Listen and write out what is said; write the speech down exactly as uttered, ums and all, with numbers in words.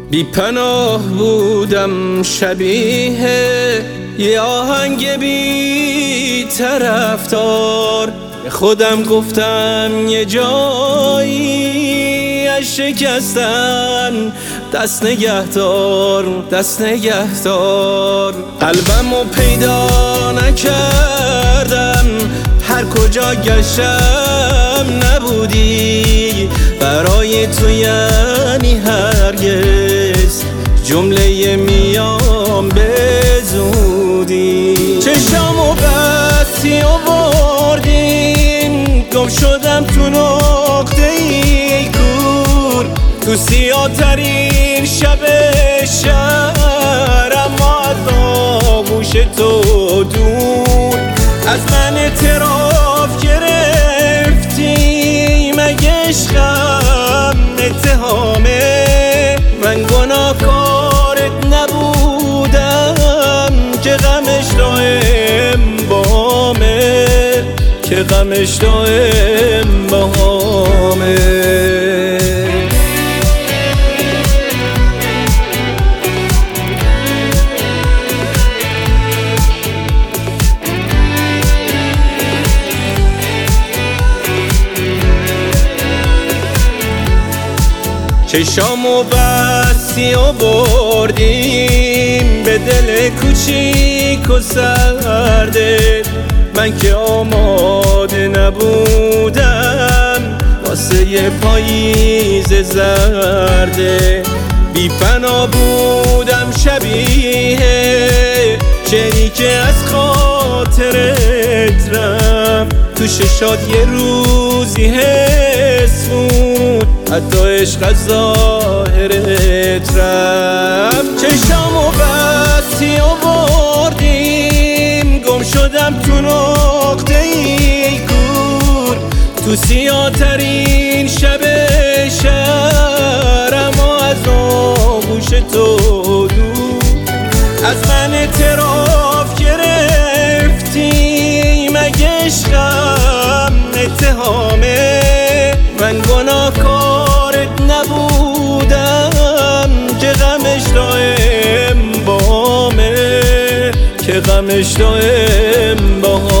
بی پناه بودم شبیه یه آهنگ بی طرفدار، خودم گفتم یه جایی از شکستن دست نگهدار، دست نگهدار. قلبمو پیدا نکردم، هر کجا گشتم نبودی، برای تو یعنی هرگز جمله میام به زودی. چشامو بستی و بردیم، گم شدم تو نقطه ای کور، تو سیاه ترین شب شهر، اما از آغوش تو دور. از من اعتراف گرفتی، مگه عشقم اتهامه؟ من گناهکارت نبودم که غمش دائم باهامه، که غمش دائم باهامه. چشامو بستی و بردیم به دل کوچیک و سردت، من که آماده نبودم واسه یه پاییز زرده. بی پناه بودم شبیه شعری که از خاطرت رفت، تو ششات یه روزی حس بود، حتی عشق از ظاهرت رفت. چشامو بستی و بردیم، گم شدم تو نقطه ای کور، تو سیاه ترین شب شهر، اما از آغوش تو دور. از من اعتراف گرفتی، مگه عشقم اتهامه؟ من گناهکارت نبودم که غمش دائم باهامه، که غمش دائم باهامه.